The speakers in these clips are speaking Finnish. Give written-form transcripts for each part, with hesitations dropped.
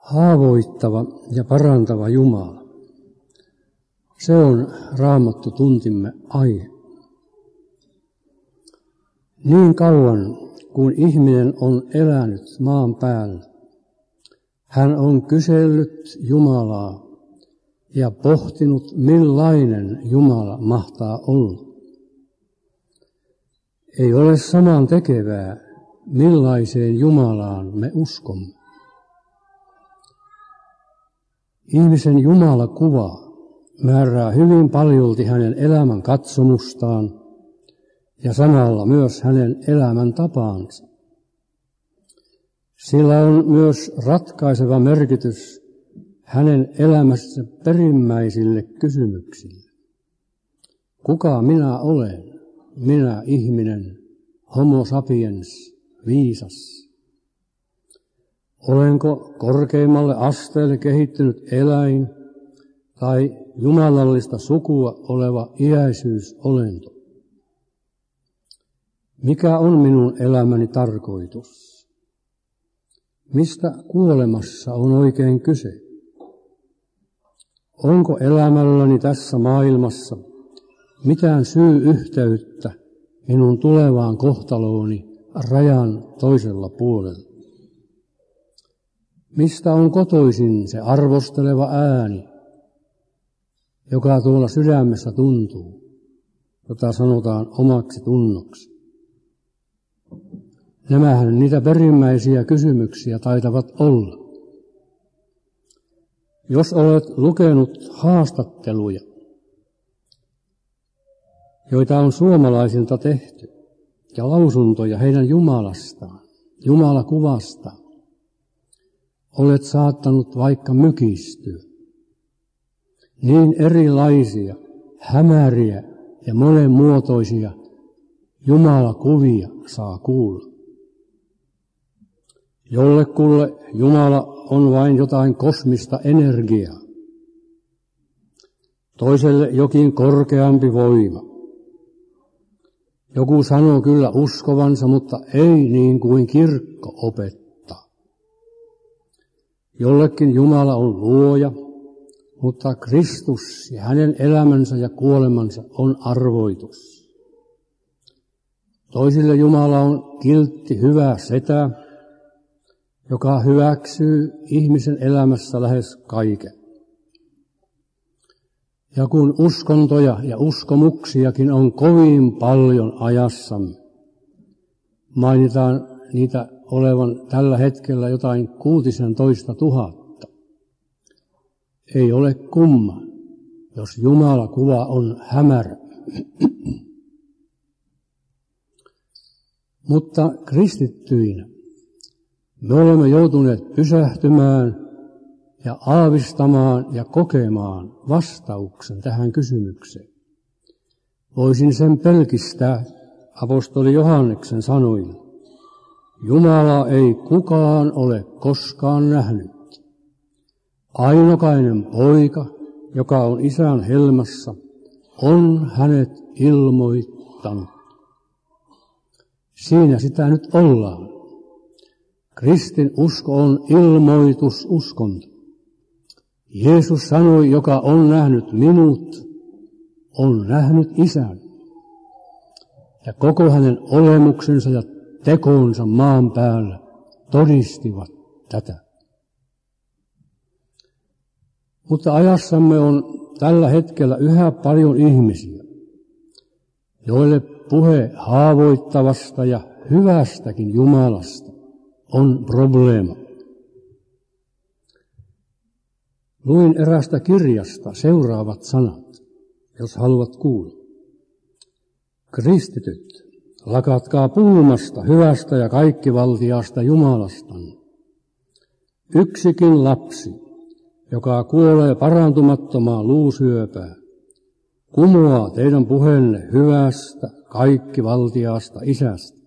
Haavoittava ja parantava Jumala. Se on Raamattu tuntimme aihe. Niin kauan kuin ihminen on elänyt maan päällä, hän on kysellyt Jumalaa ja pohtinut, millainen Jumala mahtaa olla. Ei ole saman tekevää, millaiseen Jumalaan me uskomme. Ihmisen Jumalakuva määrää hyvin paljolti hänen elämän katsomustaan ja samalla myös hänen elämän tapaansa. Sillä on myös ratkaiseva merkitys hänen elämässä perimmäisille kysymyksille. Kuka minä olen, minä ihminen, homo sapiens, viisas? Olenko korkeimmalle asteelle kehittynyt eläin tai jumalallista sukua oleva iäisyysolento? Mikä on minun elämäni tarkoitus? Mistä kuolemassa on oikein kyse? Onko elämälläni tässä maailmassa mitään syy-yhteyttä minun tulevaan kohtalooni rajan toisella puolella? Mistä on kotoisin se arvosteleva ääni, joka tuolla sydämessä tuntuu, jota sanotaan omaksi tunnoksi? Nämähän niitä perimmäisiä kysymyksiä taitavat olla. Jos olet lukenut haastatteluja, joita on suomalaisilta tehty, ja lausuntoja heidän Jumalastaan, Jumalakuvastaan, olet saattanut vaikka mykistyä. Niin erilaisia, hämäriä ja monenmuotoisia Jumalakuvia saa kuulla. Jollekulle Jumala on vain jotain kosmista energiaa, toiselle jokin korkeampi voima. Joku sanoo kyllä uskovansa, mutta ei niin kuin kirkko opettaa. Jollekin Jumala on luoja, mutta Kristus ja hänen elämänsä ja kuolemansa on arvoitus. Toisille Jumala on kiltti hyvä setä, joka hyväksyy ihmisen elämässä lähes kaiken. Ja kun uskontoja ja uskomuksiakin on kovin paljon ajassamme, mainitaan niitä olevan tällä hetkellä jotain 16 000. Ei ole kumma, jos Jumalakuva on hämärä. Mutta kristittyinä me olemme joutuneet pysähtymään ja aavistamaan ja kokemaan vastauksen tähän kysymykseen. Voisin sen pelkistää apostoli Johanneksen sanoilla. Jumalaa ei kukaan ole koskaan nähnyt. Ainokainen poika, joka on isän helmassa, on hänet ilmoittanut. Siinä sitä nyt ollaan. Kristin usko on ilmoitususkonto. Jeesus sanoi, joka on nähnyt minut, on nähnyt isän. Ja koko hänen olemuksensa ja tekonsa maan päällä todistivat tätä. Mutta ajassamme on tällä hetkellä yhä paljon ihmisiä, joille puhe haavoittavasta ja hyvästäkin Jumalasta on probleema. Luin erästä kirjasta seuraavat sanat, jos haluat kuulla. Kristityt, lakatkaa puhumasta hyvästä ja kaikkivaltiasta Jumalastanne. Yksikin lapsi, joka kuolee parantumattomaan luusyöpään, kumoaa teidän puheenne hyvästä, kaikkivaltiasta Isästä.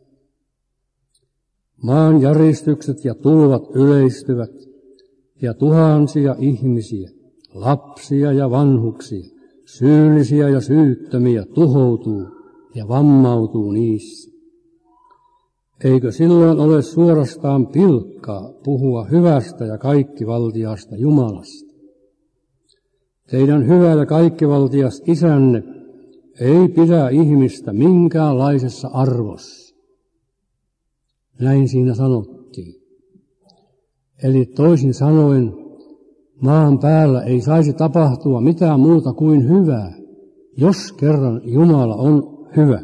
Maan järistykset ja tulvat yleistyvät, ja tuhansia ihmisiä, lapsia ja vanhuksia, syyllisiä ja syyttömiä tuhoutuu ja vammautuu niissä. Eikö silloin ole suorastaan pilkkaa puhua hyvästä ja kaikkivaltiasta Jumalasta? Teidän hyvä ja kaikkivaltias isänne ei pidä ihmistä minkäänlaisessa arvossa. Näin siinä sanottiin. Eli toisin sanoen, maan päällä ei saisi tapahtua mitään muuta kuin hyvää, jos kerran Jumala on hyvä.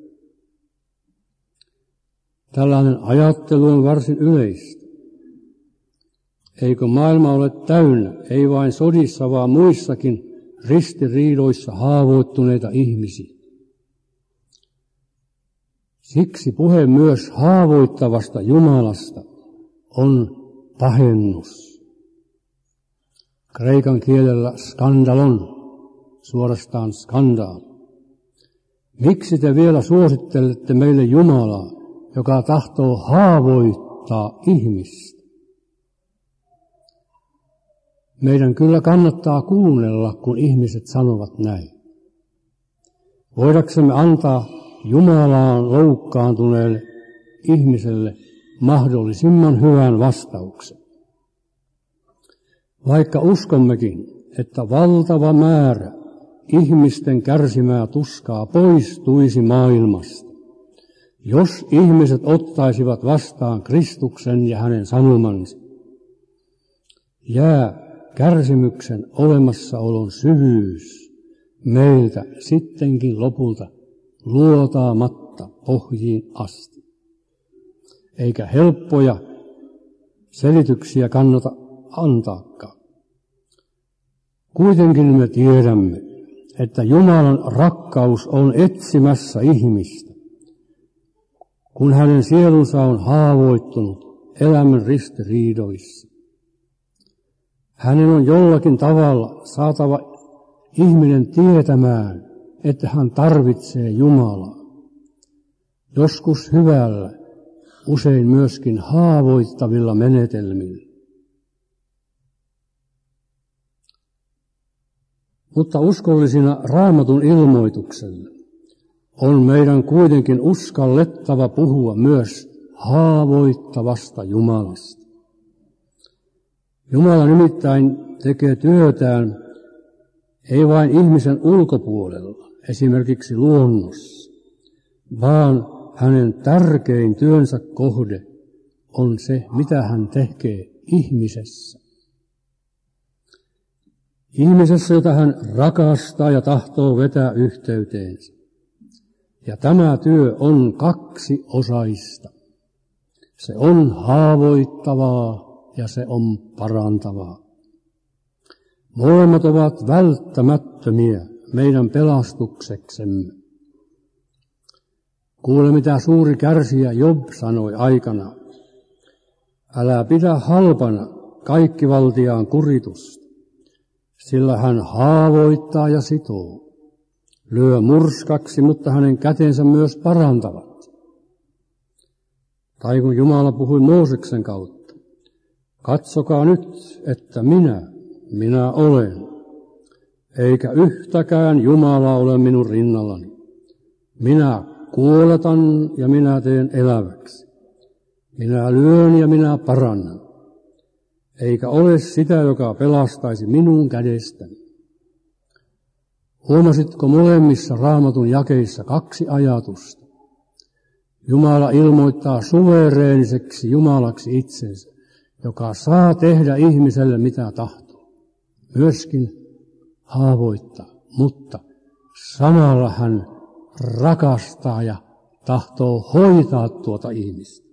Tällainen ajattelu on varsin yleistä. Eikö maailma ole täynnä, ei vain sodissa, vaan muissakin ristiriidoissa haavoittuneita ihmisiä? Siksi puhe myös haavoittavasta Jumalasta on pahennus. Kreikan kielellä skandalon, suorastaan skandaali. Miksi te vielä suosittelette meille Jumalaa, joka tahtoo haavoittaa ihmistä? Meidän kyllä kannattaa kuunnella, kun ihmiset sanovat näin. Voidaksemme antaa Jumalaan loukkaantuneelle ihmiselle mahdollisimman hyvän vastauksen. Vaikka uskommekin, että valtava määrä ihmisten kärsimää tuskaa poistuisi maailmasta, jos ihmiset ottaisivat vastaan Kristuksen ja hänen sanomansa, jää kärsimyksen olemassaolon syvyys meiltä sittenkin lopulta luotaamatta pohjiin asti. Eikä helppoja selityksiä kannata antaakaan. Kuitenkin me tiedämme, että Jumalan rakkaus on etsimässä ihmistä, kun hänen sielunsa on haavoittunut elämän ristiriidoissa. Hänen on jollakin tavalla saatava ihminen tietämään, että hän tarvitsee Jumalaa. Joskus hyvällä, usein myöskin haavoittavilla menetelmillä. Mutta uskollisina Raamatun ilmoituksella on meidän kuitenkin uskallettava puhua myös haavoittavasta Jumalasta. Jumala nimittäin tekee työtään ei vain ihmisen ulkopuolella, esimerkiksi luonnossa, vaan hänen tärkein työnsä kohde on se, mitä hän tekee ihmisessä. Ihmisessä, jota hän rakastaa ja tahtoo vetää yhteyteensä. Ja tämä työ on kaksiosaista. Se on haavoittavaa ja se on parantavaa. Molemmat ovat välttämättömiä meidän pelastukseksemme. Kuule, mitä suuri kärsijä Job sanoi aikanaan. Älä pidä halpana kaikkivaltiaan kuritusta, sillä hän haavoittaa ja sitoo. Lyö murskaksi, mutta hänen kätensä myös parantavat. Tai kun Jumala puhui Mooseksen kautta. Katsokaa nyt, että minä olen, eikä yhtäkään Jumalaa ole minun rinnallani. Minä kuoletan ja minä teen eläväksi. Minä lyön ja minä parannan. Eikä ole sitä, joka pelastaisi minun kädestäni. Huomasitko molemmissa Raamatun jakeissa kaksi ajatusta? Jumala ilmoittaa suvereeniseksi Jumalaksi itsensä, joka saa tehdä ihmiselle mitä tahtoo. Myöskin haavoittaa, mutta samalla hän rakastaa ja tahtoo hoitaa tuota ihmistä.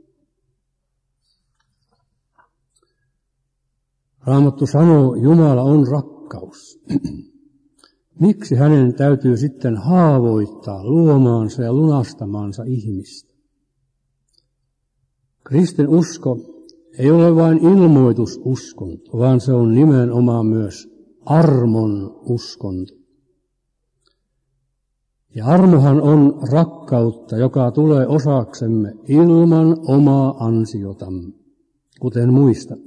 Raamattu sanoo, Jumala on rakkaus. Miksi hänen täytyy sitten haavoittaa luomaansa ja lunastamaansa ihmistä? Kristin usko ei ole vain ilmoitususkonto, vaan se on nimenomaan myös armon uskonto. Ja armohan on rakkautta, joka tulee osaksemme ilman omaa ansiotamme, kuten muistat.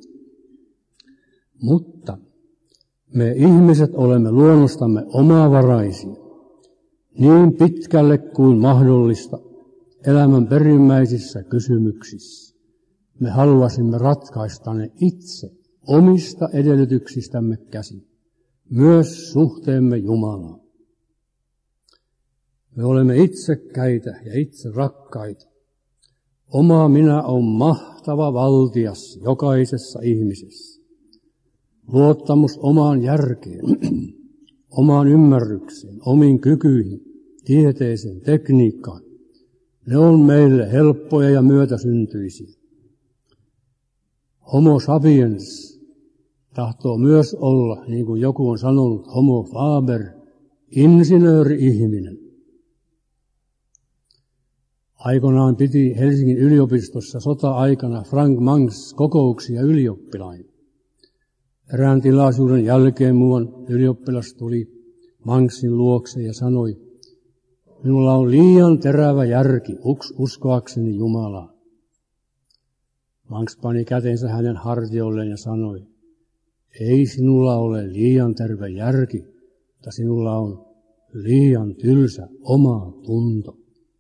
Mutta me ihmiset olemme luonnostamme omavaraisia, niin pitkälle kuin mahdollista, elämän perimmäisissä kysymyksissä. Me haluaisimme ratkaista ne itse omista edellytyksistämme käsin, myös suhteemme Jumalaan. Me olemme itsekkäitä ja itse rakkaita. Oma minä on mahtava valtias jokaisessa ihmisessä. Luottamus omaan järkeen, omaan ymmärrykseen, omiin kykyihin, tieteeseen, tekniikkaan. Ne on meille helppoja ja myötäsyntyisiä. Homo sapiens tahtoo myös olla, niin kuin joku on sanonut, homo faber, insinööri-ihminen. Aikoinaan piti Helsingin yliopistossa sota-aikana Frank Mangs kokouksia ylioppilaille. Erään tilaisuuden jälkeen muuan ylioppilas tuli Mangsin luokse ja sanoi, minulla on liian terävä järki uskoakseni Jumalaa. Mangs pani kätensä hänen hartioilleen ja sanoi, ei sinulla ole liian terve järki, mutta sinulla on liian tylsä oma tunto.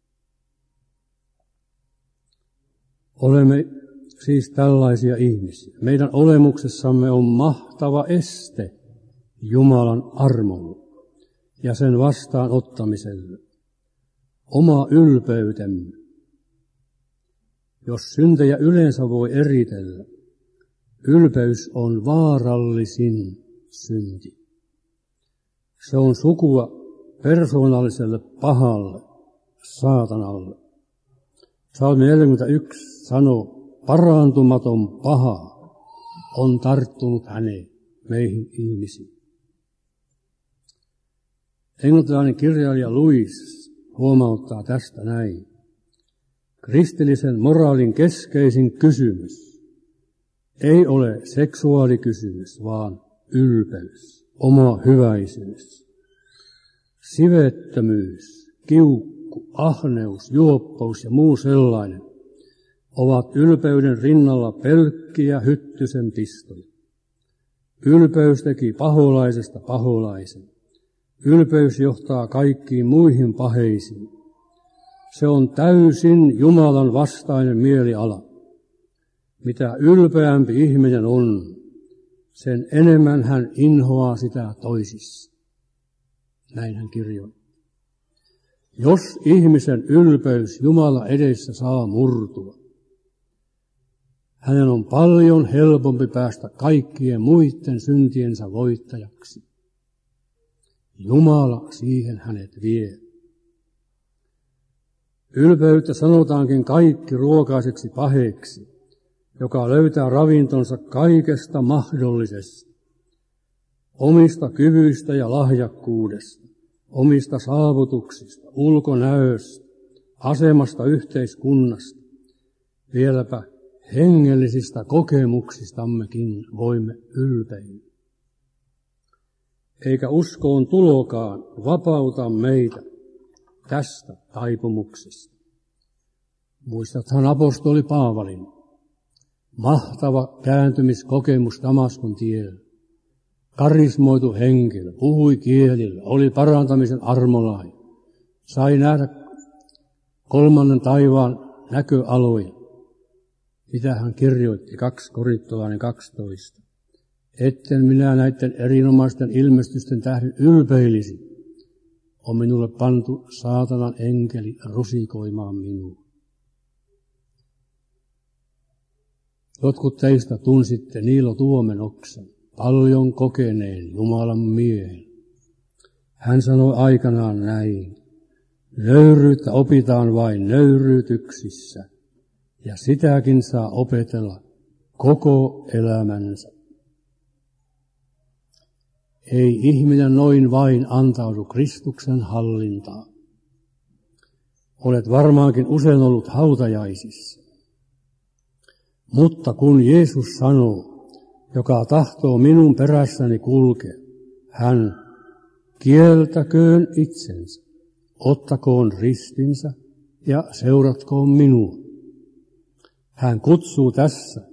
Olemme siis tällaisia ihmisiä. Meidän olemuksessamme on mahtava este Jumalan armolle ja sen vastaanottamiselle. Oma ylpeytemme. Jos syntejä yleensä voi eritellä, ylpeys on vaarallisin synti. Se on sukua persoonalliselle pahalle, saatanalle. Psalmi 41 sanoo, parantumaton paha on tarttunut häneen, meihin ihmisiin. Englantilainen kirjailija Lewis huomauttaa tästä näin. Kristillisen moraalin keskeisin kysymys ei ole seksuaalikysymys, vaan ylpeys, oma hyväisyys, sivettömyys, kiukku, ahneus, juoppous ja muu sellainen ovat ylpeyden rinnalla pelkkiä hyttysen pistoja. Ylpeys teki paholaisesta paholaisen. Ylpeys johtaa kaikkiin muihin paheisiin. Se on täysin Jumalan vastainen mieliala. Mitä ylpeämpi ihminen on, sen enemmän hän inhoaa sitä toisissa. Näin hän kirjoittaa. Jos ihmisen ylpeys Jumala edessä saa murtua, hänen on paljon helpompi päästä kaikkien muiden syntiensä voittajaksi. Jumala siihen hänet vie. Ylpeyttä sanotaankin kaikki ruokaiseksi paheeksi, joka löytää ravintonsa kaikesta mahdollisesta, omista kyvyistä ja lahjakkuudesta, omista saavutuksista, ulkonäöstä, asemasta yhteiskunnasta, vieläpä hengellisistä kokemuksistammekin voimme ylpeillä. Eikä uskoon tulokaan vapauta meitä tästä taipumuksesta. Muistathan apostoli Paavalin mahtava kääntymiskokemus Damaskon tiellä. Karismoitu henkilö, puhui kielillä, oli parantamisen armolainen, sai nähdä kolmannen taivaan näköaloja. Mitä hän kirjoitti, 2 Korintolainen 12. Etten minä näiden erinomaisten ilmestysten tähden ylpeilisi, on minulle pantu saatanan enkeli rusikoimaan minua. Jotkut teistä tunsitte Niilo Tuomenoksen, paljon kokeneen Jumalan miehen. Hän sanoi aikanaan näin, nöyryyttä opitaan vain nöyryytyksissä, ja sitäkin saa opetella koko elämänsä. Ei ihminen noin vain antaudu Kristuksen hallintaan. Olet varmaankin usein ollut hautajaisissa. Mutta kun Jeesus sanoo, joka tahtoo minun perässäni kulkea, hän kieltäköön itsensä, ottakoon ristinsä ja seuratkoon minua. Hän kutsuu tässä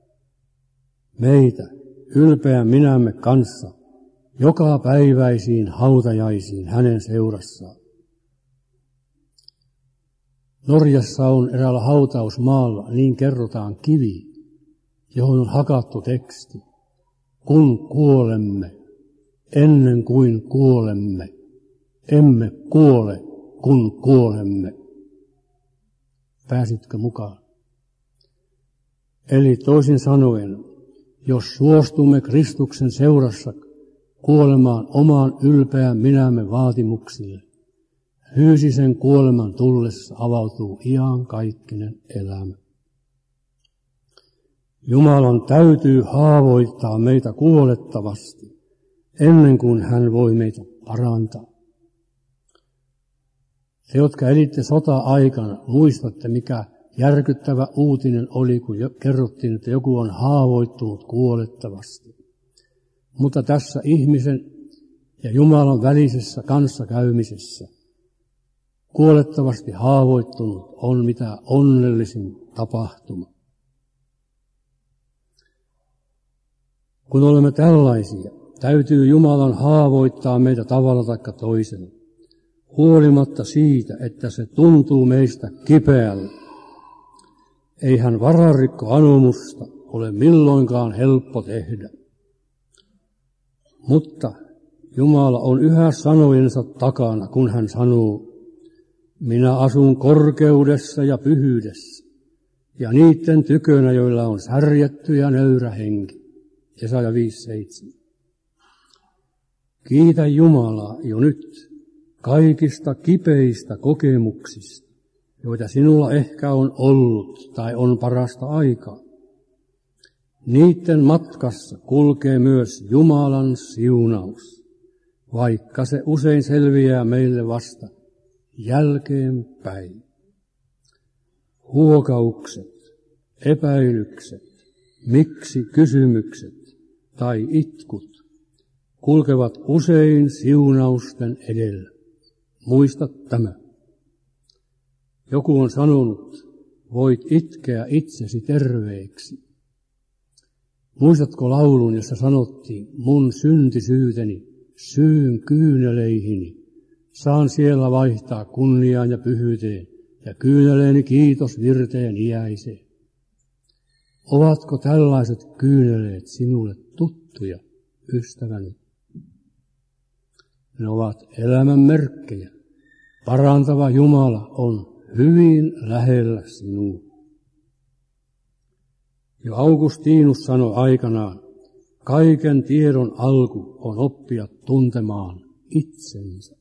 meitä ylpeän minämme kanssa joka päiväisiin hautajaisiin hänen seurassaan. Norjassa on eräällä hautausmaalla, niin kerrotaan, kivi, johon on hakattu teksti. Kun kuolemme, ennen kuin kuolemme, emme kuole, kun kuolemme. Pääsitkö mukaan? Eli toisin sanoen, jos suostumme Kristuksen seurassa kuolemaan omaan ylpeän minämme vaatimuksille, fyysisen kuoleman tullessa avautuu iankaikkinen elämä. Jumalan täytyy haavoittaa meitä kuolettavasti, ennen kuin hän voi meitä parantaa. Te, jotka elitte sota-aikana, muistatte, mikä järkyttävä uutinen oli, kun kerrottiin, että joku on haavoittunut kuolettavasti. Mutta tässä ihmisen ja Jumalan välisessä kanssakäymisessä kuolettavasti haavoittunut on mitä onnellisin tapahtuma. Kun olemme tällaisia, täytyy Jumalan haavoittaa meitä tavalla tai toisella, huolimatta siitä, että se tuntuu meistä kipeälle. Eihän vararikkoanomusta ole milloinkaan helppo tehdä. Mutta Jumala on yhä sanojensa takana, kun hän sanoo, minä asun korkeudessa ja pyhyydessä, ja niiden tykönä, joilla on särjetty ja nöyrä henki. Jesaja 5:7. Kiitä Jumalaa jo nyt kaikista kipeistä kokemuksista, joita sinulla ehkä on ollut tai on parasta aikaa. Niiden matkassa kulkee myös Jumalan siunaus, vaikka se usein selviää meille vasta jälkeenpäin. Huokaukset, epäilykset, miksi kysymykset tai itkut kulkevat usein siunausten edellä. Muista tämä. Joku on sanonut, voit itkeä itsesi terveeksi. Muistatko laulun, jossa sanottiin, mun syntisyyteni syyn kyyneleihini, saan siellä vaihtaa kunniaan ja pyhyyteen, ja kyyneleeni kiitos virteen iäiseen. Ovatko tällaiset kyyneleet sinulle tuttuja, ystäväni? Ne ovat elämän merkkejä. Parantava Jumala on hyvin lähellä sinua. Jo Augustinus sanoi aikanaan, kaiken tiedon alku on oppia tuntemaan itsensä.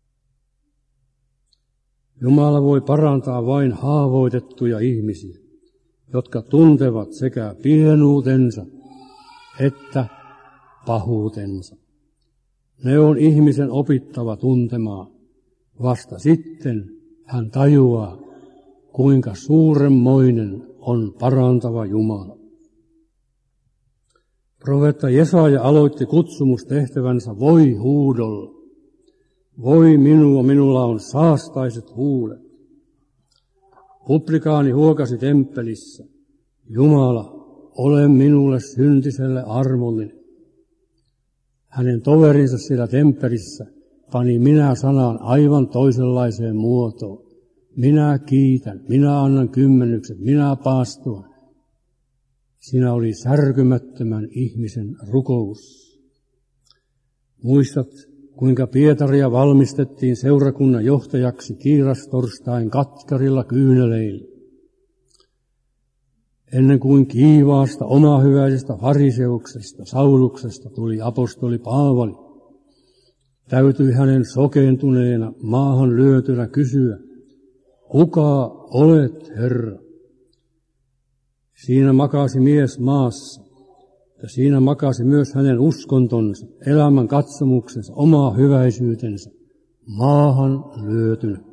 Jumala voi parantaa vain haavoitettuja ihmisiä, jotka tuntevat sekä pienuutensa että pahuutensa. Ne on ihmisen opittava tuntemaan. Vasta sitten hän tajuaa, kuinka suuremmoinen on parantava Jumala. Profeetta Jesaja aloitti kutsumustehtävänsä voi huudolla. Voi minua, minulla on saastaiset huulet. Publikaani huokasi temppelissä. Jumala, ole minulle syntiselle armollinen. Hänen toverinsa siellä temppelissä pani minä-sanan aivan toisenlaiseen muotoon. Minä kiitän, minä annan kymmenykset, minä paastoan. Siinä oli särkymättömän ihmisen rukous. Muistat, kuinka Pietaria valmistettiin seurakunnan johtajaksi kiirastorstain katkarilla kyyneleillä. Ennen kuin kiivaasta omahyväisestä fariseuksesta, Sauluksesta tuli apostoli Paavali, täytyi hänen sokeentuneena maahan lyötynä kysyä, kuka olet, Herra? Siinä makasi mies maassa, ja siinä makasi myös hänen uskontonsa, elämän katsomuksensa, oma hyväisyytensä, maahan lyötynä.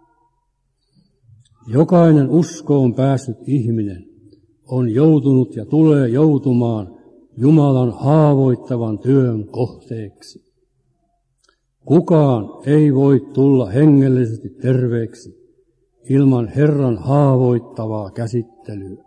Jokainen uskoon päässyt ihminen on joutunut ja tulee joutumaan Jumalan haavoittavan työn kohteeksi. Kukaan ei voi tulla hengellisesti terveeksi ilman Herran haavoittavaa käsittelyä.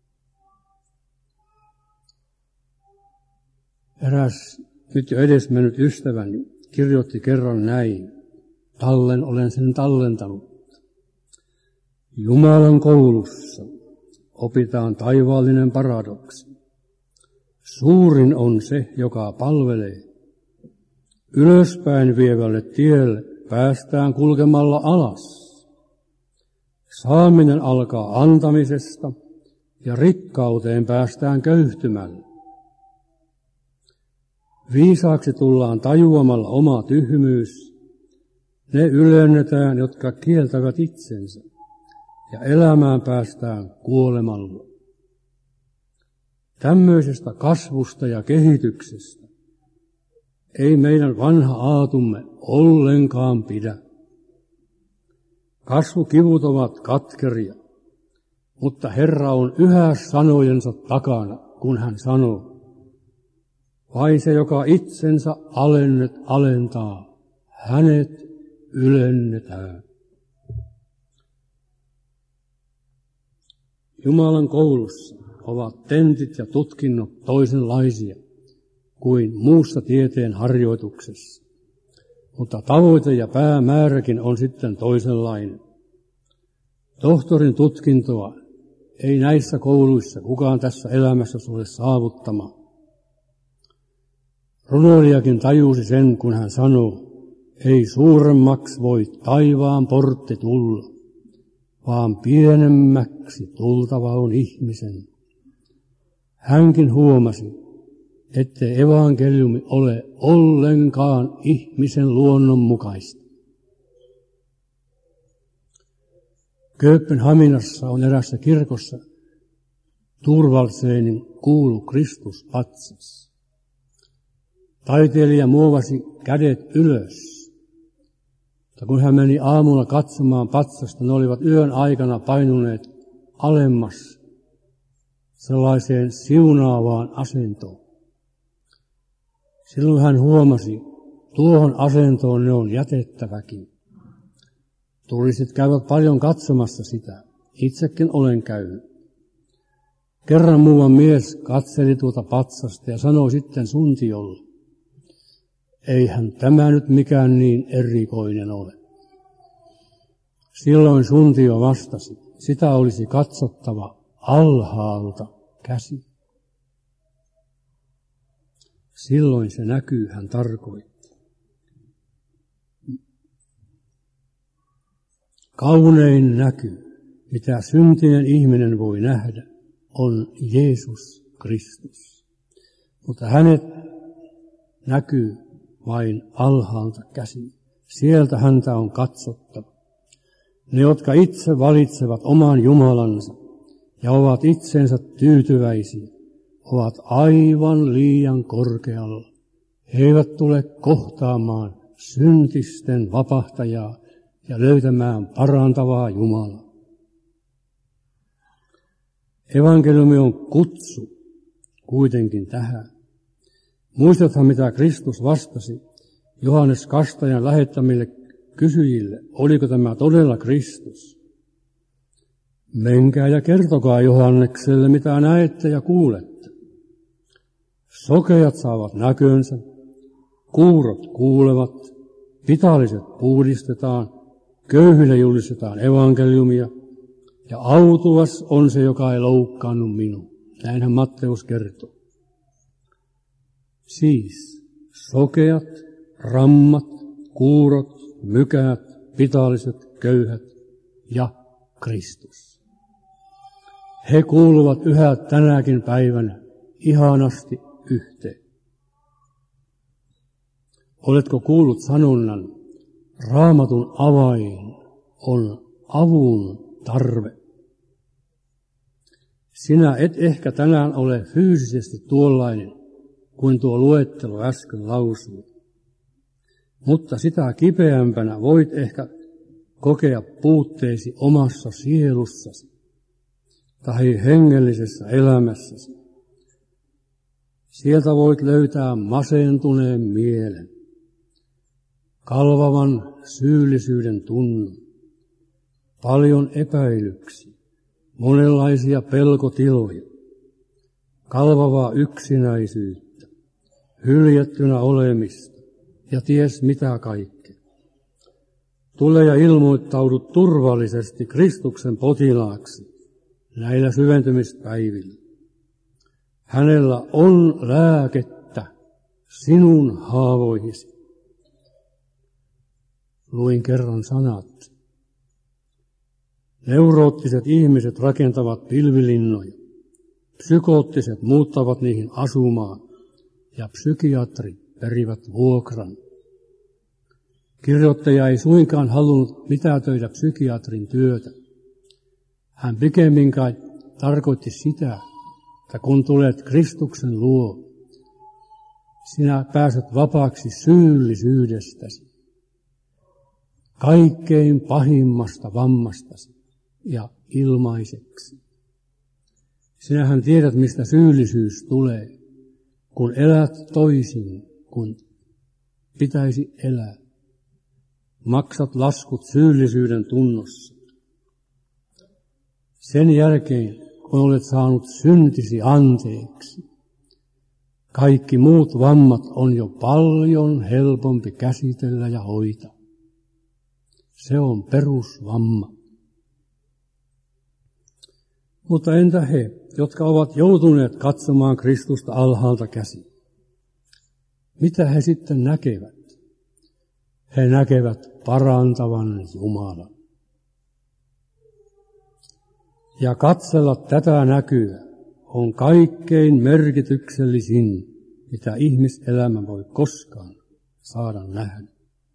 Eräs nyt jo edesmennyt ystäväni kirjoitti kerran näin. Olen sen tallentanut. Jumalan koulussa opitaan taivaallinen paradoksi. Suurin on se, joka palvelee. Ylöspäin vievälle tielle päästään kulkemalla alas. Saaminen alkaa antamisesta ja rikkauteen päästään köyhtymällä. Viisaaksi tullaan tajuamalla oma tyhmyys. Ne ylennetään, jotka kieltävät itsensä, ja elämään päästään kuolemalla. Tämmöisestä kasvusta ja kehityksestä ei meidän vanha aatumme ollenkaan pidä. Kasvukivut ovat katkeria, mutta Herra on yhä sanojensa takana, kun hän sanoo, vain se, joka itsensä alentaa, hänet ylennetään. Jumalan koulussa ovat tentit ja tutkinnot toisenlaisia kuin muussa tieteen harjoituksessa, mutta tavoite ja päämääräkin on sitten toisenlainen. Tohtorin tutkintoa ei näissä kouluissa kukaan tässä elämässä tule saavuttamaan. Runoilijakin tajusi sen, kun hän sanoo, ei suuremmaksi voi taivaan portti tulla, vaan pienemmäksi tultava on ihmisen. Hänkin huomasi, ettei evankeliumi ole ollenkaan ihmisen luonnon mukaista. Kööpenhaminassa on erässä kirkossa Thorvaldsenin kuulu Kristuspatsas. Taiteilija muovasi kädet ylös, mutta kun hän meni aamulla katsomaan patsasta, ne olivat yön aikana painuneet alemmas sellaiseen siunaavaan asentoon. Silloin hän huomasi, tuohon asentoon ne on jätettäväkin. Turistit käyvät paljon katsomassa sitä. Itsekin olen käynyt. Kerran muuan mies katseli tuota patsasta ja sanoi sitten suntiolle, eihän tämä nyt mikään niin erikoinen ole. Silloin suntio vastasi, sitä olisi katsottava alhaalta käsi. Silloin se näkyy, hän tarkoitti. Kaunein näky, mitä syntinen ihminen voi nähdä, on Jeesus Kristus. Mutta hänet näkyy vain alhaalta käsin. Sieltä häntä on katsottava. Ne, jotka itse valitsevat oman Jumalansa ja ovat itsensä tyytyväisiä, ovat aivan liian korkealla. He eivät tule kohtaamaan syntisten vapahtajaa ja löytämään parantavaa Jumalaa. Evankeliumi on kutsu kuitenkin tähän. Muistathan, mitä Kristus vastasi Johannes Kastajan lähettämille kysyjille. Oliko tämä todella Kristus? Menkää ja kertokaa Johannekselle, mitä näette ja kuulette. Sokeat saavat näkönsä, kuurot kuulevat, pitalliset puhdistetaan, köyhille julistetaan evankeliumia, ja autuas on se, joka ei loukkaannut minua. Näinhän Matteus kertoo. Siis sokeat, rammat, kuurot, mykäät, pitalliset, köyhät ja Kristus. He kuuluvat yhä tänäkin päivänä ihanasti yhteen. Oletko kuullut sanonnan, Raamatun avain on avun tarve? Sinä et ehkä tänään ole fyysisesti tuollainen, kuin tuo luettelo äsken lausui. Mutta sitä kipeämpänä voit ehkä kokea puutteesi omassa sielussasi tai hengellisessä elämässäsi. Sieltä voit löytää masentuneen mielen, kalvavan syyllisyyden tunnon, paljon epäilyksiä, monenlaisia pelkotiloja, kalvavaa yksinäisyyttä, hyljettynä olemista ja ties mitä kaikkea. Tule ja ilmoittaudu turvallisesti Kristuksen potilaaksi näillä syventymispäivillä. Hänellä on lääkettä sinun haavoihisi. Luin kerran sanat. Neuroottiset ihmiset rakentavat pilvilinnoja. Psykoottiset muuttavat niihin asumaan ja psykiatrit perivät vuokran. Kirjoittaja ei suinkaan halunnut mitätöidä psykiatrin työtä. Hän pikemmin kai tarkoitti sitä, että kun tulet Kristuksen luo, sinä pääset vapaaksi syyllisyydestäsi, kaikkein pahimmasta vammastasi ja ilmaiseksi. Sinähän tiedät, mistä syyllisyys tulee, kun elät toisin, kun pitäisi elää. Maksat laskut syyllisyyden tunnossa. Sen jälkeen, kun olet saanut syntisi anteeksi, kaikki muut vammat on jo paljon helpompi käsitellä ja hoitaa. Se on perusvamma. Mutta entä he, jotka ovat joutuneet katsomaan Kristusta alhaalta käsin? Mitä he sitten näkevät? He näkevät parantavan Jumalan. Ja katsella tätä näkyä on kaikkein merkityksellisin, mitä ihmiselämä voi koskaan saada nähdä.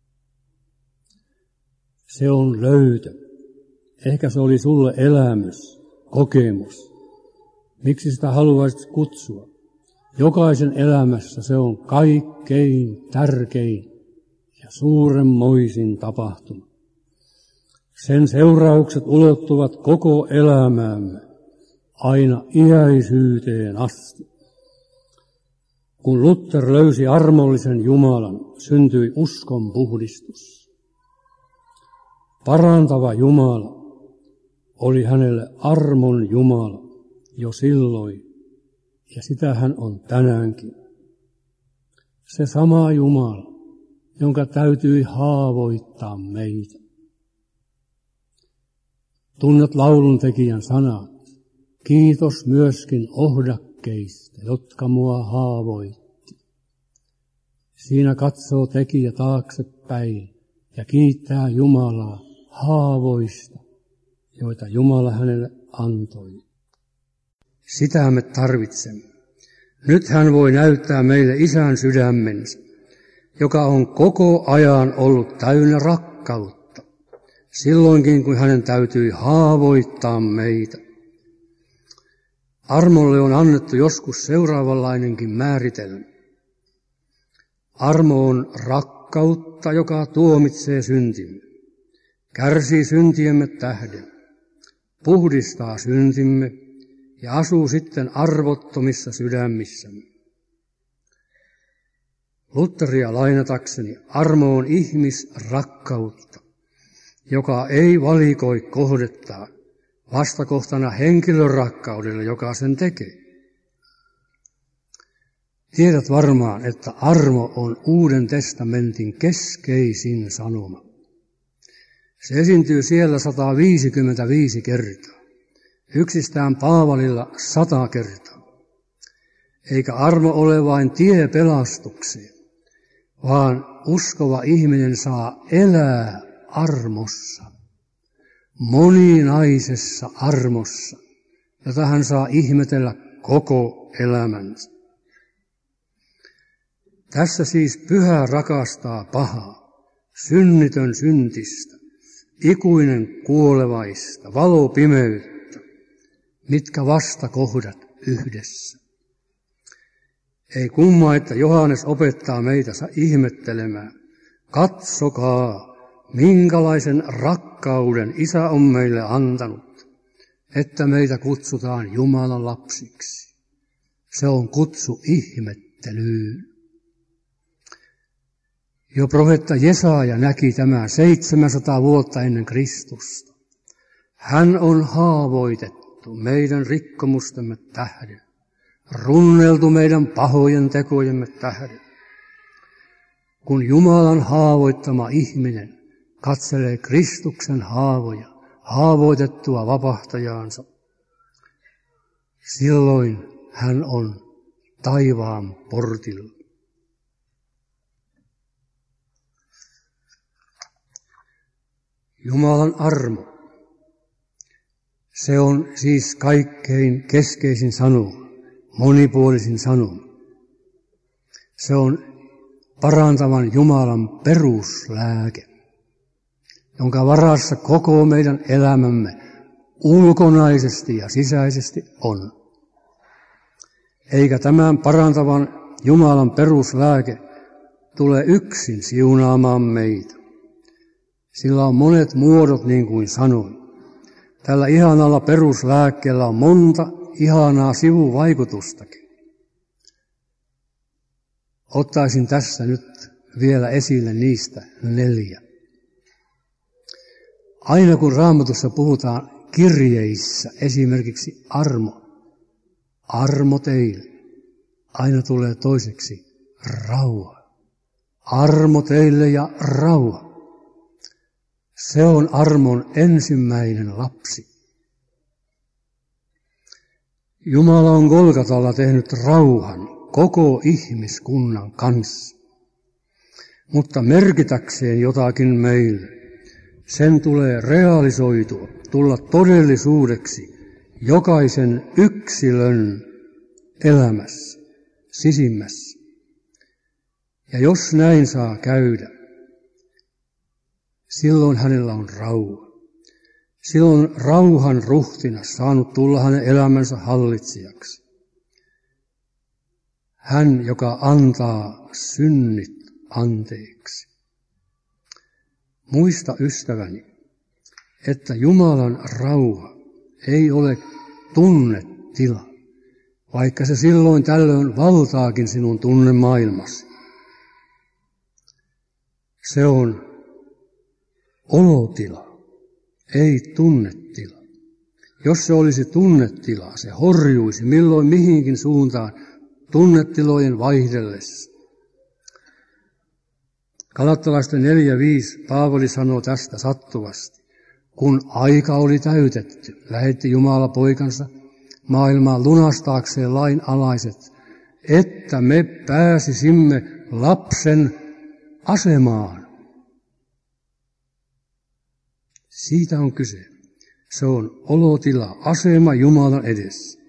Se on löytö. Ehkä se oli sulle elämys, kokemus. Miksi sitä haluaisit kutsua? Jokaisen elämässä se on kaikkein tärkein ja suuremmoisin tapahtuma. Sen seuraukset ulottuvat koko elämäämme aina iäisyyteen asti. Kun Luther löysi armollisen Jumalan, syntyi uskon puhdistus. Parantava Jumala oli hänelle armon Jumala jo silloin, ja sitä hän on tänäänkin. Se sama Jumala, jonka täytyi haavoittaa meitä. Tunnet lauluntekijän sanat. Kiitos myöskin ohdakkeista, jotka mua haavoitti. Siinä katsoo tekijä taaksepäin ja kiittää Jumalaa haavoista, joita Jumala hänelle antoi. Sitä me tarvitsemme. Nyt hän voi näyttää meille Isän sydämensä, joka on koko ajan ollut täynnä rakkautta, silloinkin kun hänen täytyi haavoittaa meitä. Armolle on annettu joskus seuraavanlainenkin määritelmä. Armo on rakkautta, joka tuomitsee syntimme, kärsii syntiemme tähden, puhdistaa syntimme ja asuu sitten arvottomissa sydämissämme. Lutheria lainatakseni, armo on ihmisrakkautta, joka ei valikoi kohdettaan, vastakohtana henkilörakkaudelle, joka sen tekee. Tiedät varmaan, että armo on Uuden testamentin keskeisin sanoma. Se esiintyy siellä 155 kertaa, yksistään Paavalilla 100 kertaa. Eikä armo ole vain tie pelastukseen, vaan uskova ihminen saa elää armossa, moninaisessa armossa, jota hän saa ihmetellä koko elämänsä. Tässä siis pyhä rakastaa pahaa, synnitön syntistä, ikuinen kuolevaista, valo pimeyttä, mitkä vastakohdat yhdessä. Ei kumma, että Johannes opettaa meitä ihmettelemään. Katsokaa, minkälaisen rakkauden Isä on meille antanut, että meitä kutsutaan Jumalan lapsiksi. Se on kutsu ihmettelyyn. Jo profeetta Jesaja näki tämän 700 vuotta ennen Kristusta. Hän on haavoitettu meidän rikkomustemme tähden, runneltu meidän pahojen tekojemme tähden. Kun Jumalan haavoittama ihminen katselee Kristuksen haavoja, haavoitettua vapahtajaansa, silloin hän on taivaan portilla. Jumalan armo, se on siis kaikkein keskeisin sanoma, monipuolisin sanoma. Se on parantavan Jumalan peruslääke, jonka varassa koko meidän elämämme ulkonaisesti ja sisäisesti on. Eikä tämän parantavan Jumalan peruslääke tule yksin siunaamaan meitä. Sillä on monet muodot, niin kuin sanoin. Tällä ihanalla peruslääkkeellä on monta ihanaa sivuvaikutustakin. Ottaisin tässä nyt vielä esille niistä 4. Aina kun Raamatussa puhutaan kirjeissä, esimerkiksi armo teille, aina tulee toiseksi rauha. Armo teille ja rauha. Se on armon ensimmäinen lapsi. Jumala on Golgatalla tehnyt rauhan koko ihmiskunnan kanssa. Mutta merkitäkseen jotakin meille, sen tulee realisoitua, tulla todellisuudeksi jokaisen yksilön elämässä, sisimmässä. Ja jos näin saa käydä, silloin hänellä on rauha. Silloin rauhan ruhtinas saanut tulla hänen elämänsä hallitsijaksi. Hän, joka antaa synnit anteeksi. Muista, ystäväni, että Jumalan rauha ei ole tunnetila, vaikka se silloin tällöin valtaakin sinun tunnemaailmasi. Se on olotila, ei tunnetila. Jos se olisi tunnetila, se horjuisi milloin mihinkin suuntaan tunnetilojen vaihdellessa. Galattalaisten 4:5 Paavali sanoo tästä sattuvasti. Kun aika oli täytetty, lähetti Jumala poikansa maailmaan lunastaakseen lain alaiset, että me pääsisimme lapsen asemaan. Siitä on kyse. Se on olotila, asema Jumalan edessä.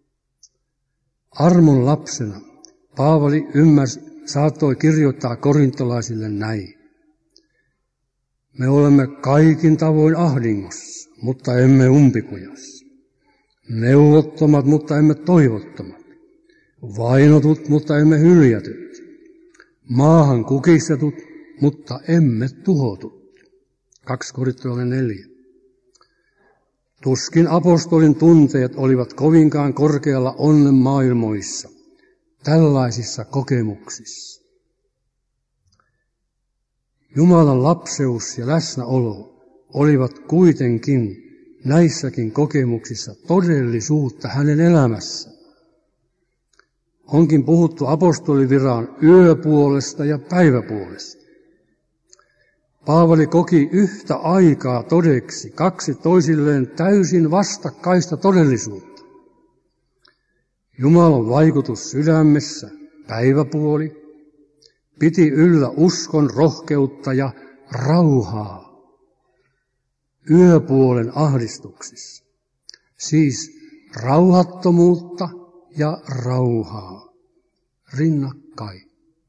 Armon lapsena Paavali saattoi kirjoittaa korintolaisille näin. Me olemme kaikin tavoin ahdingossa, mutta emme umpikujassa. Neuvottomat, mutta emme toivottomat. Vainotut, mutta emme hyljätyt. Maahan kukistetut, mutta emme tuhotut. 2 Korintolainen 4. Tuskin apostolin tunteet olivat kovinkaan korkealla onnen maailmoissa, tällaisissa kokemuksissa. Jumalan lapseus ja läsnäolo olivat kuitenkin näissäkin kokemuksissa todellisuutta hänen elämässä. Onkin puhuttu apostoliviran yöpuolesta ja päiväpuolesta. Paavali koki yhtä aikaa todeksi 2 toisilleen täysin vastakkaista todellisuutta. Jumalan vaikutus sydämessä, päiväpuoli, piti yllä uskon rohkeutta ja rauhaa yöpuolen ahdistuksissa. Siis rauhattomuutta ja rauhaa rinnakkain.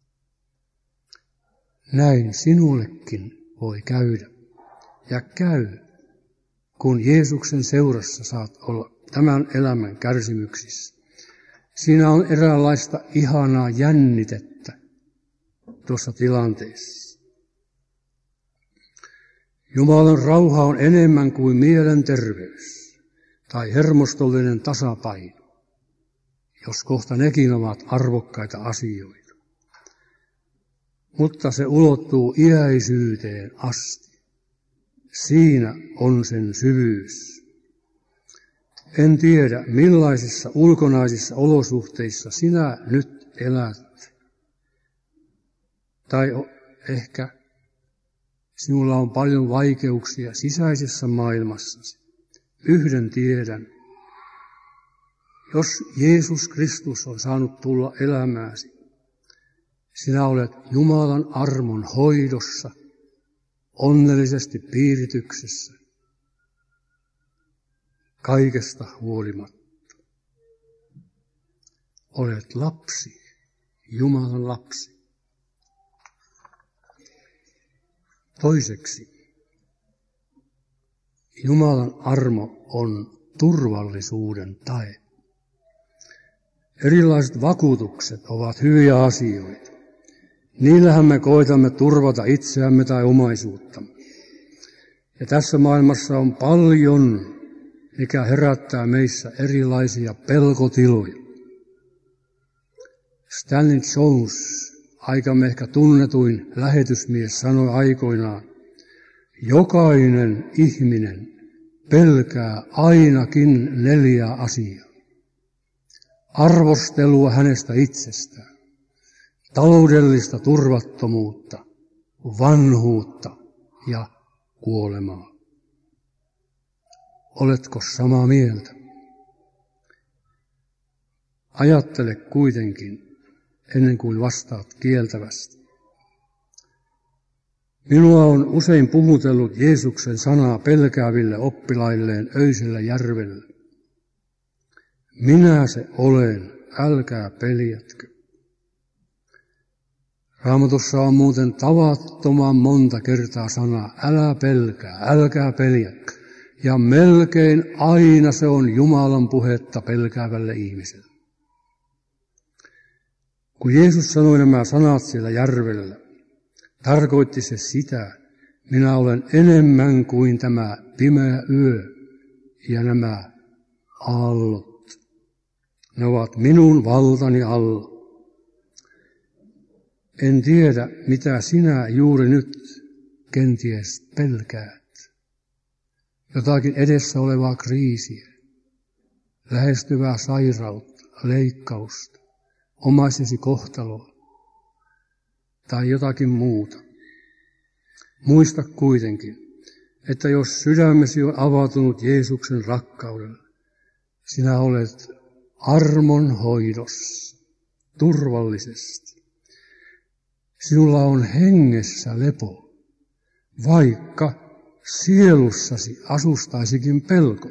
Näin sinullekin voi käydä ja käy, kun Jeesuksen seurassa saat olla tämän elämän kärsimyksissä. Siinä on eräänlaista ihanaa jännitettä tuossa tilanteessa. Jumalan rauha on enemmän kuin mielenterveys tai hermostollinen tasapaino, jos kohta nekin ovat arvokkaita asioita. Mutta se ulottuu iäisyyteen asti. Siinä on sen syvyys. En tiedä, millaisissa ulkonaisissa olosuhteissa sinä nyt elät. Tai ehkä Sinulla on paljon vaikeuksia sisäisessä maailmassasi. Yhden tiedän. Jos Jeesus Kristus on saanut tulla elämääsi, sinä olet Jumalan armon hoidossa, onnellisesti piirityksessä, kaikesta huolimatta. Olet lapsi, Jumalan lapsi. Toiseksi, Jumalan armo on turvallisuuden tae. Erilaiset vakuutukset ovat hyviä asioita. Niillähän me koitamme turvata itseämme tai omaisuuttamme. Ja tässä maailmassa on paljon, mikä herättää meissä erilaisia pelkotiloja. Stanley Jones, aikamme ehkä tunnetuin lähetysmies, sanoi aikoinaan, jokainen ihminen pelkää ainakin 4 asiaa. Arvostelua hänestä itsestään, taloudellista turvattomuutta, vanhuutta ja kuolemaa. Oletko samaa mieltä? Ajattele kuitenkin, ennen kuin vastaat kieltävästi. Minua on usein puhutellut Jeesuksen sanaa pelkääville oppilailleen öisellä järvellä. Minä se olen, älkää peljätkö. Raamatussa on muuten tavattoman monta kertaa sanaa, älä pelkää, älkää peljätkö. Ja melkein aina se on Jumalan puhetta pelkäävälle ihmiselle. Kun Jeesus sanoi nämä sanat siellä järvellä, tarkoitti se sitä, minä olen enemmän kuin tämä pimeä yö ja nämä aallot. Ne ovat minun valtani alla. En tiedä, mitä sinä juuri nyt kenties pelkäät. Jotakin edessä olevaa kriisiä, lähestyvää sairautta, leikkausta, omaisesi kohtaloa tai jotakin muuta. Muista kuitenkin, että jos sydämesi on avautunut Jeesuksen rakkaudelle, sinä olet armon hoidossa, turvallisesti. Sinulla on hengessä lepo, vaikka sielussasi asustaisikin pelko.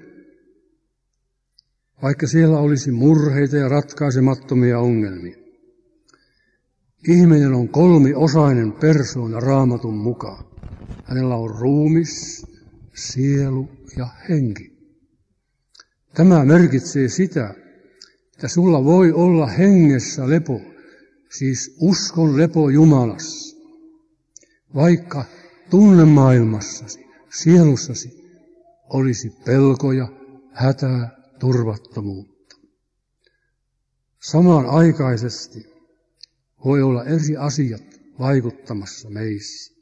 Vaikka siellä olisi murheita ja ratkaisemattomia ongelmia. Ihminen on 3-osainen persoona Raamatun mukaan. Hänellä on ruumis, sielu ja henki. Tämä merkitsee sitä, että sulla voi olla hengessä lepo, siis uskon lepo Jumalassa, vaikka tunnemaailmassasi, sielussasi olisi pelkoja, hätää, turvattomuutta. Samanaikaisesti voi olla eri asiat vaikuttamassa meissä.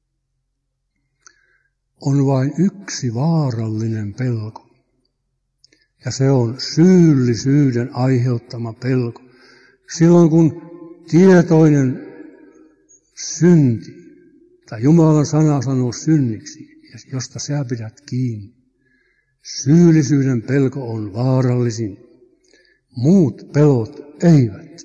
On vain yksi vaarallinen pelko, ja se on syyllisyyden aiheuttama pelko. Silloin kun tietoinen synti, tai Jumalan sana sanoo synniksi, josta sä pidät kiinni. Syyllisyyden pelko on vaarallisin. Muut pelot eivät.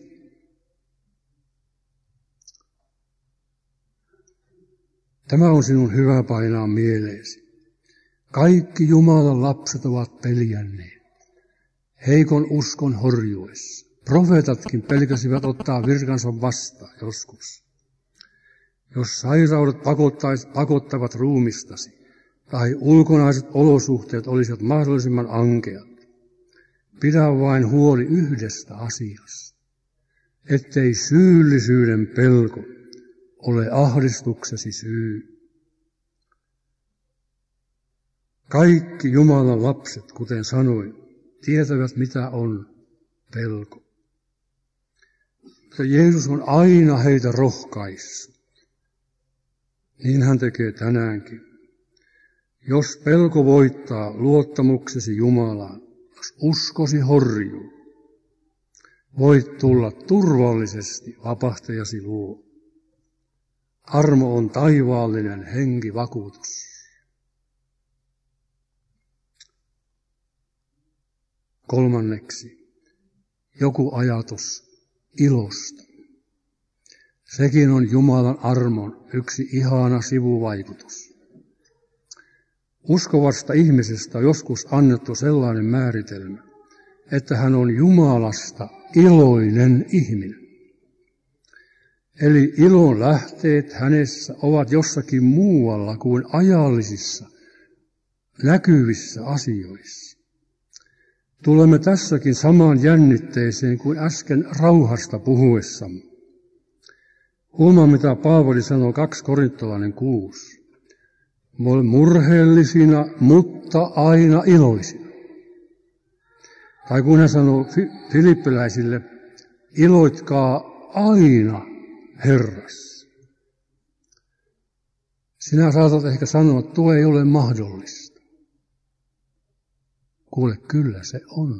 Tämä on sinun hyvä painaa mieleesi. Kaikki Jumalan lapset ovat peljänneet. Heikon uskon horjuessa. Profeetatkin pelkäsivät ottaa virkansa vastaan joskus. Jos sairaudet pakottavat ruumistasi, tai ulkonaiset olosuhteet olisivat mahdollisimman ankeat, pidä vain huoli yhdestä asiasta, ettei syyllisyyden pelko ole ahdistuksesi syy. Kaikki Jumalan lapset, kuten sanoin, tietävät mitä on pelko. Mutta Jeesus on aina heitä rohkaissut. Niin hän tekee tänäänkin. Jos pelko voittaa luottamuksesi Jumalaan, jos uskosi horjuu, voit tulla turvallisesti vapahtajasi luo. Armo on taivaallinen henkivakuutus. Kolmanneksi, joku ajatus ilosta. Sekin on Jumalan armon yksi ihana sivuvaikutus. Uskovasta ihmisestä on joskus annettu sellainen määritelmä, että hän on Jumalasta iloinen ihminen. Eli ilon lähteet hänessä ovat jossakin muualla kuin ajallisissa, näkyvissä asioissa. Tulemme tässäkin samaan jännitteeseen kuin äsken rauhasta puhuessamme. Huomaa, mitä Paavali sanoo 2 Korintolainen 6. Me olemme murheellisina, mutta aina iloisina. Tai kun hän sanoo filippiläisille, iloitkaa aina Herrassa. Sinä saatat ehkä sanoa, että tuo ei ole mahdollista. Kuule, kyllä se on.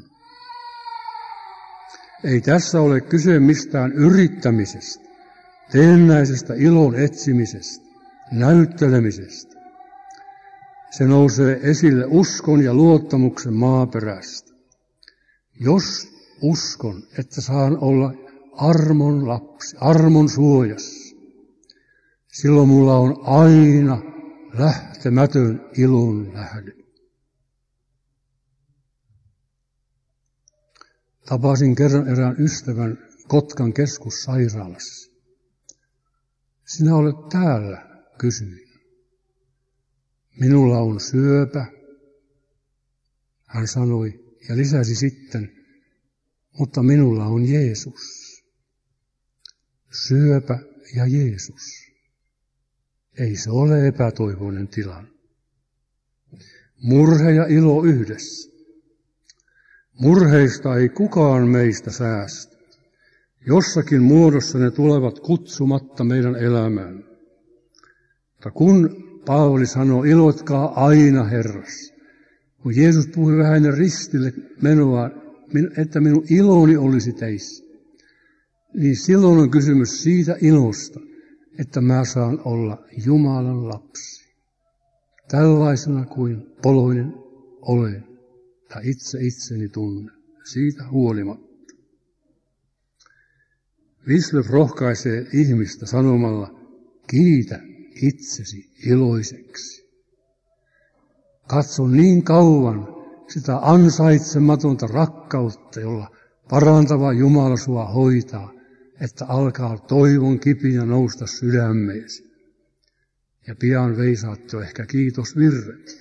Ei tässä ole kyse mistään yrittämisestä, teennäisestä ilon etsimisestä, näyttelemisestä. Se nousee esille uskon ja luottamuksen maaperästä. Jos uskon, että saan olla armon lapsi, armon suojassa, silloin mulla on aina lähtemätön ilon lähde. Tapasin kerran erään ystävän Kotkan keskussairaalassa. Sinä olet täällä, kysyin. Minulla on syöpä, hän sanoi ja lisäsi sitten, mutta minulla on Jeesus. Syöpä ja Jeesus. Ei se ole epätoivoinen tilanne. Murhe ja ilo yhdessä. Murheista ei kukaan meistä säästä. Jossakin muodossa ne tulevat kutsumatta meidän elämään. Mutta kun Paavali sanoo, iloitkaa aina Herrassa. Kun Jeesus puhui vähän ennen ristille menoa, että minun iloni olisi teissä, niin silloin on kysymys siitä ilosta, että mä saan olla Jumalan lapsi. Tällaisena kuin poloinen olen, tai itse itseni tunne, siitä huolimatta. Wislöf rohkaisee ihmistä sanomalla, kiitä itsesi iloiseksi. Katso niin kauan sitä ansaitsematonta rakkautta, jolla parantava Jumala sua hoitaa, että alkaa toivon kipinä nousta sydämeesi. Ja pian veisaat jo ehkä kiitosvirret.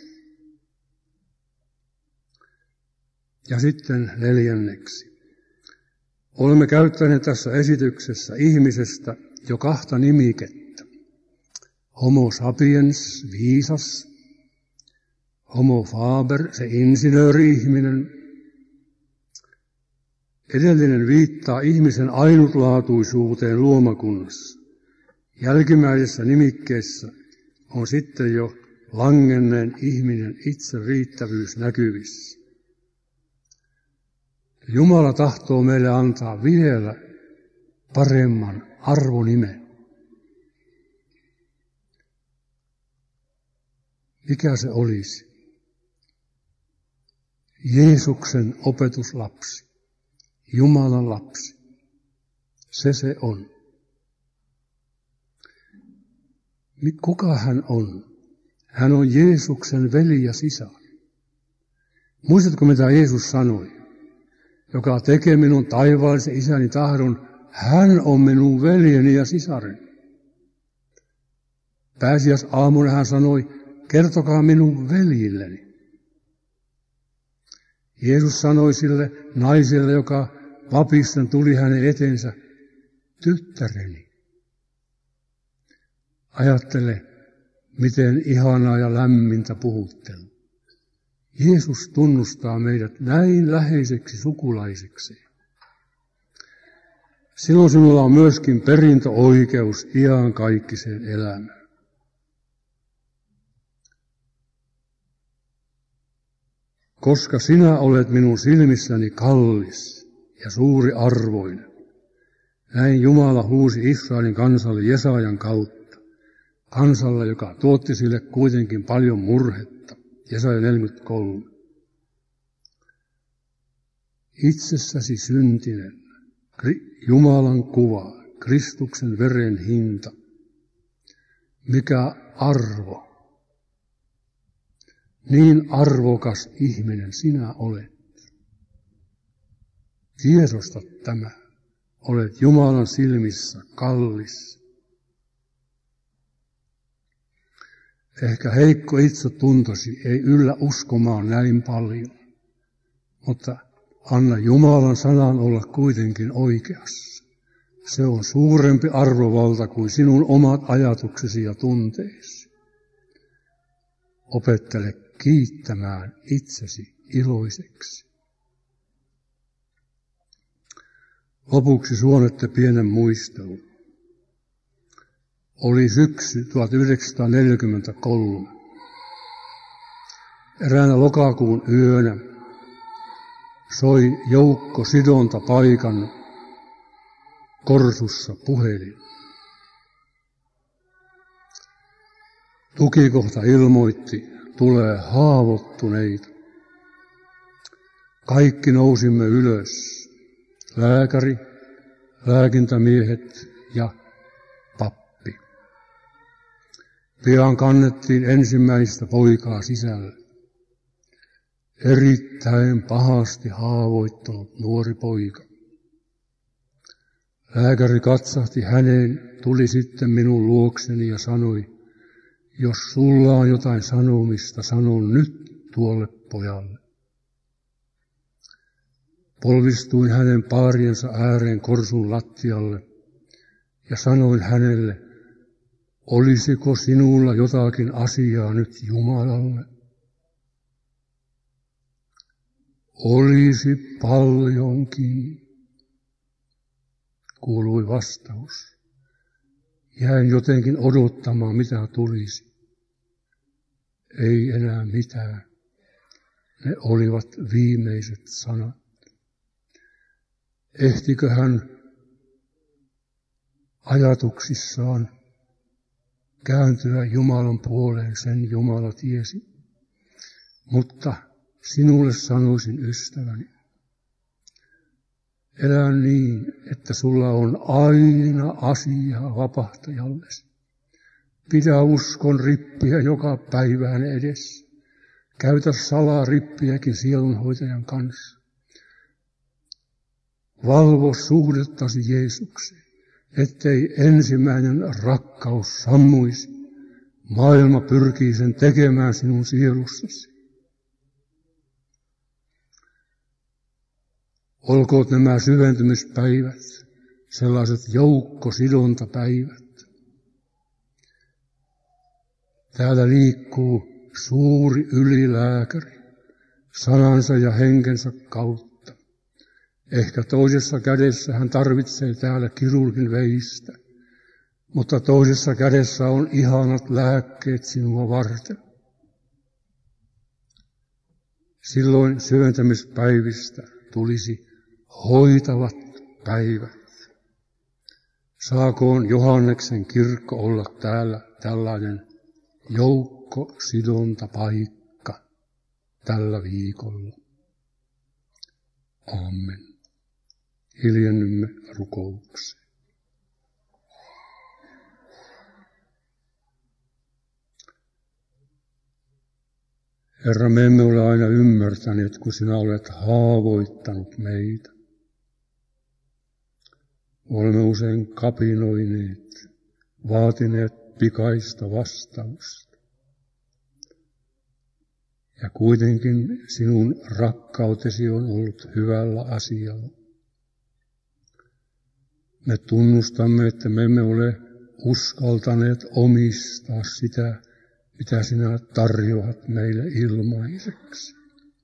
Ja sitten 4. Olemme käyttäneet tässä esityksessä ihmisestä jo 2 nimikettä. Homo sapiens, viisas. Homo faber, se insinööri-ihminen. Edellinen viittaa ihmisen ainutlaatuisuuteen luomakunnassa. Jälkimmäisessä nimikkeessä on sitten jo langenneen ihminen itse riittävyys näkyvissä. Jumala tahtoo meille antaa vielä paremman arvonimen. Mikä se olisi? Jeesuksen opetuslapsi, Jumalan lapsi. Se on. Kuka hän on? Hän on Jeesuksen veli ja sisar. Muistatko, mitä Jeesus sanoi? Joka tekee minun taivaallisen isäni tahdon, hän on minun veljeni ja sisareni. Pääsiäisaamuna hän sanoi, kertokaa minun veljilleni. Jeesus sanoi sille naiselle, joka vapisten tuli hänen eteensä, tyttäreni. Ajattele, miten ihanaa ja lämmintä puhuttelu. Jeesus tunnustaa meidät näin läheiseksi sukulaiseksi. Silloin sinulla on myöskin perintöoikeus iankaikkiseen elämään. Koska sinä olet minun silmissäni kallis ja suuri arvoinen. Näin Jumala huusi Israelin kansalle Jesajan kautta. kansalle, joka tuotti sille kuitenkin paljon murhetta. Jesaja 43. Itsessäsi syntinen, Jumalan kuva, Kristuksen veren hinta. Mikä arvo, niin arvokas ihminen sinä olet. Tiedosta tämä, olet Jumalan silmissä kallis. Ehkä heikko itsetuntosi ei yllä uskomaan näin paljon, mutta anna Jumalan sanan olla kuitenkin oikeassa. Se on suurempi arvovalta kuin sinun omat ajatuksesi ja tunteesi. Opettele kiittämään itsesi iloiseksi. Lopuksi suonette pienen muistelun. Oli syksy 1943. Eräänä lokakuun yönä soi joukko sidonta paikan Korsussa puhelin. Tukikohta ilmoitti, tulee haavoittuneita. Kaikki nousimme ylös. Lääkäri, lääkintämiehet ja pappi. Pian kannettiin ensimmäistä poikaa sisälle. Erittäin pahasti haavoittunut nuori poika. Lääkäri katsahti häneen, tuli sitten minun luokseni ja sanoi, jos sulla on jotain sanomista, sanon nyt tuolle pojalle. Polvistuin hänen paariensa ääreen Korsun lattialle ja sanoin hänelle, olisiko sinulla jotakin asiaa nyt Jumalalle? Olisi paljonkin, kuului vastaus. Jäin jotenkin odottamaan, mitä tulisi. Ei enää mitään. Ne olivat viimeiset sanat. Ehtikö hän ajatuksissaan kääntyä Jumalan puoleen, sen Jumala tiesi. Mutta sinulle sanoisin, ystäväni, elä niin, että sulla on aina asiaa vapahtajallesi. Pidä uskon rippiä joka päivään edessä. Käytä salaa rippiäkin sielunhoitajan kanssa. Valvo suhdettasi Jeesukseen, ettei ensimmäinen rakkaus sammuisi. Maailma pyrkii sen tekemään sinun sielussasi. Olkoot nämä syventymispäivät, sellaiset joukkosidontapäivät. Täällä liikkuu suuri ylilääkäri, sanansa ja henkensä kautta. Ehkä toisessa kädessä hän tarvitsee täällä kirurgin veistä, mutta toisessa kädessä on ihanat lääkkeet sinua varten. Silloin syventämispäivistä tulisi hoitavat päivät. Saakoon Johanneksen kirkko olla täällä tällainen joukkosidontapaikka tällä viikolla. Amen. Hiljennymme rukoukseen. Herra, me emme ole aina ymmärtäneet, kun sinä olet haavoittanut meitä. Olemme usein kapinoineet, vaatineet pikaista vastausta. Ja kuitenkin sinun rakkautesi on ollut hyvällä asialla. Me tunnustamme, että me emme ole uskaltaneet omistaa sitä, mitä sinä tarjoat meille ilmaiseksi.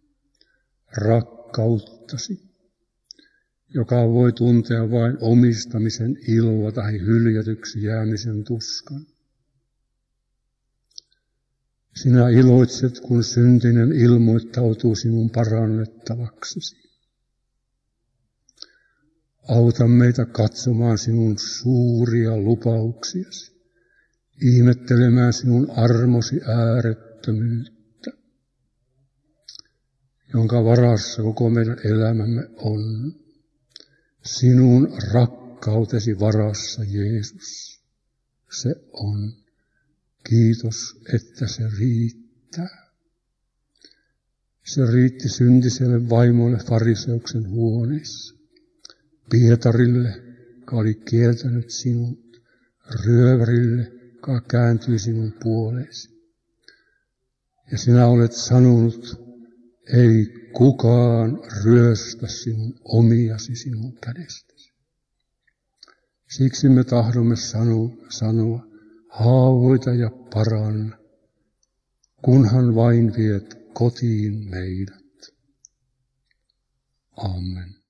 Rakkauttasi, joka voi tuntea vain omistamisen iloa tai hyljätyksi jäämisen tuskan. Sinä iloitset, kun syntinen ilmoittautuu sinun parannettavaksesi. Auta meitä katsomaan sinun suuria lupauksiasi ihmettelemään sinun armosi äärettömyyttä, jonka varassa koko meidän elämämme on. Sinun rakkautesi varassa, Jeesus, se on. Kiitos, että se riittää. Se riitti syntiselle vaimolle fariseuksen huoneessa, Pietarille, joka oli kieltänyt sinut, ryövärille, joka kääntyi sinun puoleesi. Ja sinä olet sanonut, ei kukaan ryöstä sinun omiasi sinun kädestäsi. Siksi me tahdomme sanoa, haavoita ja paranna, kunhan vain viet kotiin meidät. Amen.